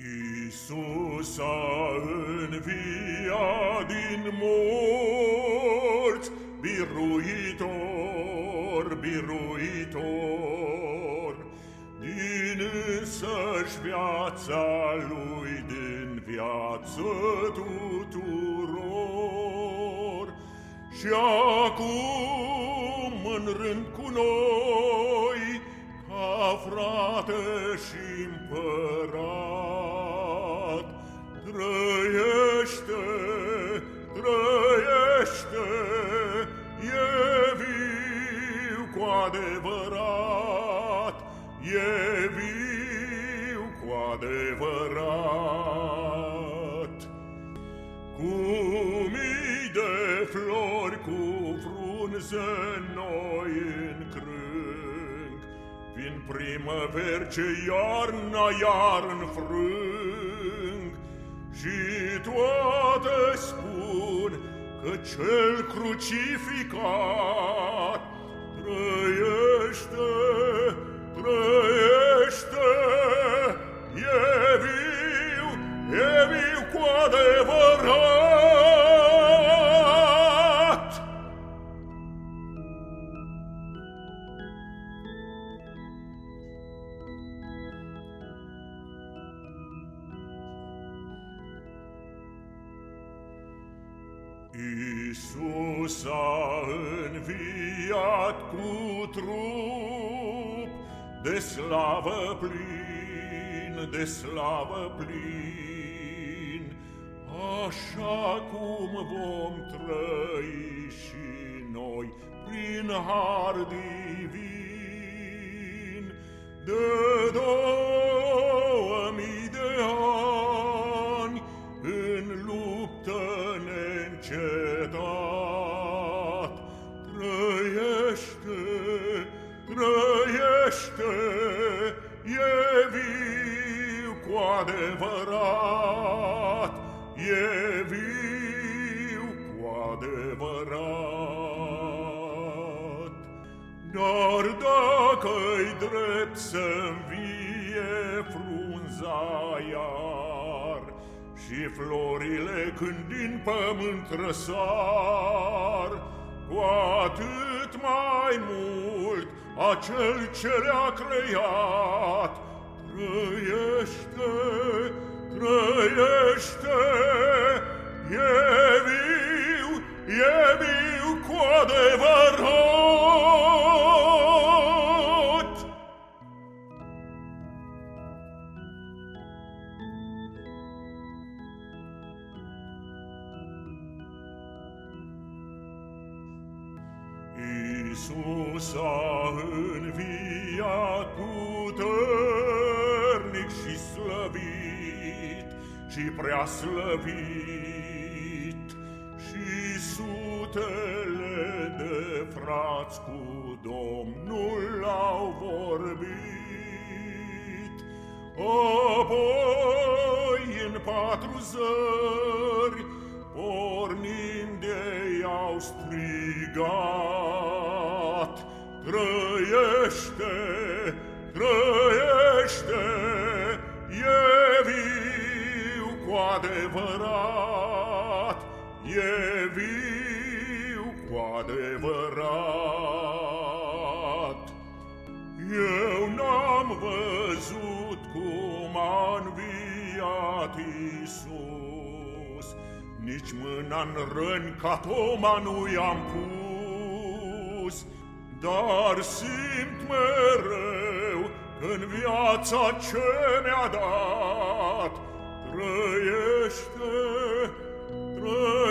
Iisus a înviat din morți, biruitor, biruitor, din însăși viața lui, din viață tuturor. Și acum în rând cu noi, ca frate și împărat, trăiește, trăiește, e viu cu adevărat, e viu cu adevărat. Cu mii de flori, cu frunze noi în crâng, vin primăveri ce iarna iar înfrâng, și toate spun că cel crucificat trăiește, trăiește, e viu cu adevărat. Iisus a înviat cu trup, de slavă plin, de slavă plin, așa cum vom trăi și noi prin har divin. De 2000 de ani în luptă neîncetat, trăiește, trăiește, e viu cu adevărat, e viu cu adevărat. Dar dacă-i drept să învie frunza iar, și florile când din pământ răsar, cu atât mai mult acel ce le-a creat trăiește, trăiește, e viu cu adevărat. Iisus a înviat puternic și slăvit și prea slăvit, și sutele de frați cu Domnul au vorbit. Apoi în 4 zări, pornind ei au strigat, trăiește, trăiește, e viu cu adevărat, e viu cu adevărat. Eu n-am văzut cum a înviat Iisus, nici mâna-n răni ca Toma nu i-am pus, dar simt mereu că-n viața ce mi-a dat trăiește, trăiește.